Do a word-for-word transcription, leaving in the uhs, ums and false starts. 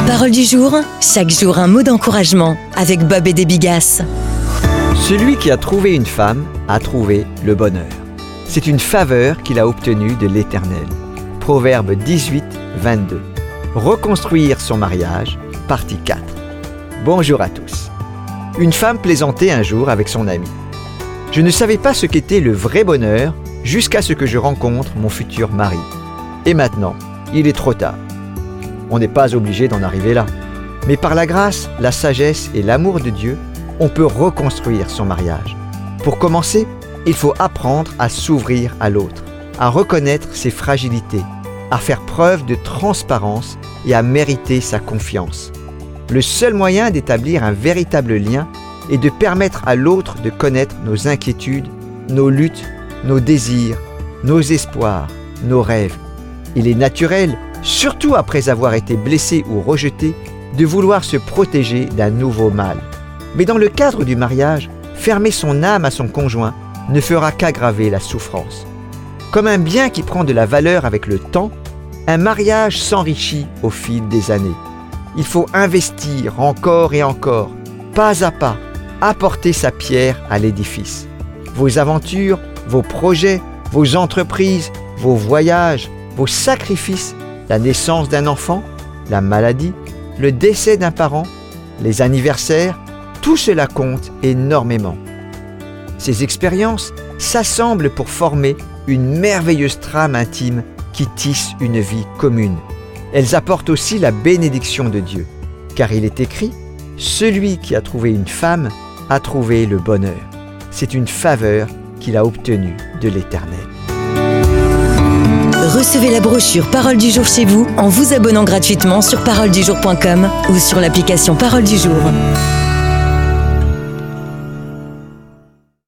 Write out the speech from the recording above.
Parole du jour, chaque jour un mot d'encouragement avec Bob et des Bigas. Celui qui a trouvé une femme a trouvé le bonheur. C'est une faveur qu'il a obtenue de l'Éternel. Proverbe dix-huit, vingt-deux. Reconstruire son mariage, partie quatre. Bonjour à tous. Une femme plaisantait un jour avec son ami. Je ne savais pas ce qu'était le vrai bonheur jusqu'à ce que je rencontre mon futur mari. Et maintenant, il est trop tard. On n'est pas obligé d'en arriver là. Mais par la grâce, la sagesse et l'amour de Dieu, on peut reconstruire son mariage. Pour commencer, il faut apprendre à s'ouvrir à l'autre, à reconnaître ses fragilités, à faire preuve de transparence et à mériter sa confiance. Le seul moyen d'établir un véritable lien est de permettre à l'autre de connaître nos inquiétudes, nos luttes, nos désirs, nos espoirs, nos rêves. Il est naturel, surtout après avoir été blessé ou rejeté, de vouloir se protéger d'un nouveau mal. Mais dans le cadre du mariage, fermer son âme à son conjoint ne fera qu'aggraver la souffrance. Comme un bien qui prend de la valeur avec le temps, un mariage s'enrichit au fil des années. Il faut investir encore et encore, pas à pas, apporter sa pierre à l'édifice. Vos aventures, vos projets, vos entreprises, vos voyages, vos sacrifices, la naissance d'un enfant, la maladie, le décès d'un parent, les anniversaires, tout cela compte énormément. Ces expériences s'assemblent pour former une merveilleuse trame intime qui tisse une vie commune. Elles apportent aussi la bénédiction de Dieu, car il est écrit « Celui qui a trouvé une femme a trouvé le bonheur ». C'est une faveur qu'il a obtenue de l'Éternel. Recevez la brochure Parole du jour chez vous en vous abonnant gratuitement sur parole du jour point com ou sur l'application Parole du jour.